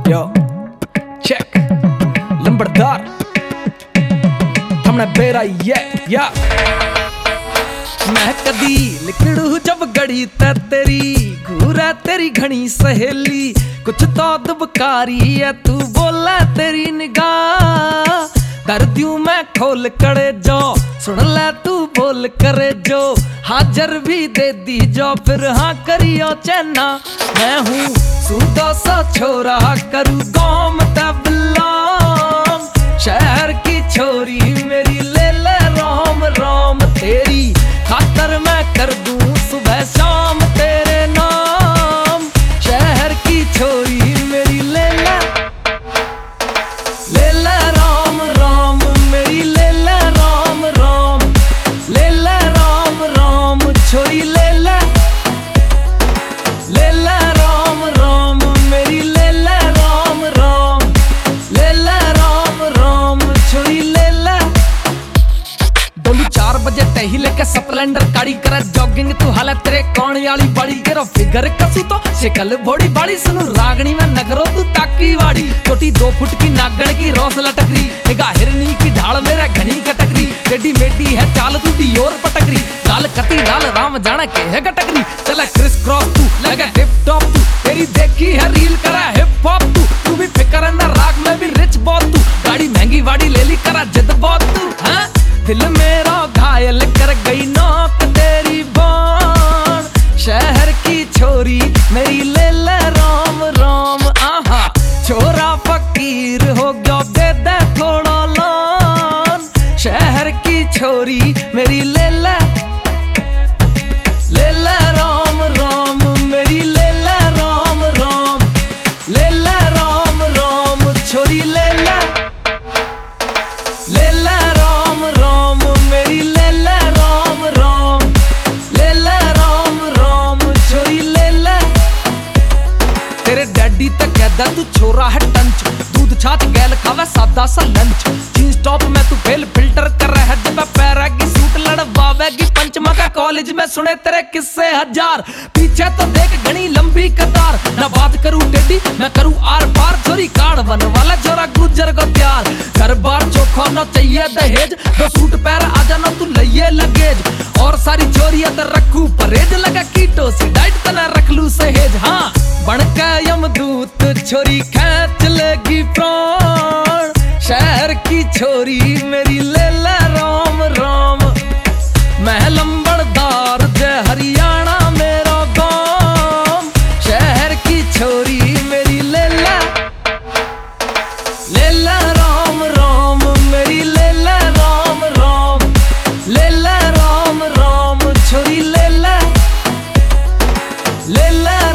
Yo, check. लंबड़दार हमने बेरा या मैं कदी लिखड़ू जब गड़ी ते तेरी घूरा तेरी घनी सहेली कुछ तो दुबकारी है तू बोला तेरी निगाह कर दूं मैं खोल करे जो सुन ले तू बोल करे जो हाजर भी दे दी जो फिर हाँ करियो चैना मैं हूँ सूदो सा छोरा करूँ गाँव में बिलोंग शहर की छोरी मेरी ले ले राम राम तेरी खातर मैं कर दूं सुबह शाम तेरे नाम शहर की छोरी मेरी ले ले राम राम मेरी ले ले राम राम ले ले राम राम छोरी ले ले राम राम मेरी ले ले राम राम ले ले राम राम छोरी ले ले 4 बजे टही लेके स्प्लेंडर गाड़ी करे जॉगिंग तू हाले तेरे कौन वाली बड़ी करो फिगर कसू तो शिकल बड़ी बड़ी सुनु रागनी में नगरो तू ताकी वाड़ी छोटी 2 फुट की नागण की रोस लटकरी निगाह हिरनी की ढाल मेरा घनी कटकरी टेडी मेडी है चाल तू दी और पटकरी लाल कती लाल राम जाना के है कटकरी चला क्रिस क्रॉस तू लगा हिप टॉप तू तेरी देखी है रील करा हिप हॉप तू भी फिकर है ना राग में भी रिच बहुत तू गाड़ी महंगी वाड़ी ले ली करा जिद बहुत तू हाँ दिल मेरा घायल कर गई नौक तेरी बाण शहर की छोरी मेरी ले ले राम राम आहा छोरा फकीर हो गया दे दे थोड़ा लान शहर की छोरी मेरी ले ले राम राम मेरी ले ले राम राम ले ले राम राम छोरी ले ले राम राम मेरी ले ले राम राम ले ले राम राम छोरी ले ले तेरे डैडी तक कहदा तू छोरा है टंच दूध छाछ गैल खावे सादा सा लंच जींस टॉप में तू फेल फिल्टर कर रहा है जब पैरागी सूट लड़वावेगी पंचमा का कॉलेज में सुने तेरे किस्से हजार पीछे तो देख घनी लंबी कतार ना बात करूं टेडी मैं करूं आर पार छोरी कार्ड बन वाला छोरा गुजर को प्यार घर बार चोखा ना चाहिए दहेज 2 सूट पैर आ जाना तू लइए लगेज और सारी चोरियां तो रखू परहेज लगा कीटो से डाइट तना रख लू सहेज हाँ बन के यमदूत छोरी खींच लेगी प्राण शहर की छोरी मेरी ले ले राम राम मैं लंबड़दार जय हरियाणा मेरा गांव शहर की छोरी मेरी ले ले राम राम मेरी ले ले राम राम ले ले राम राम छोरी ले ले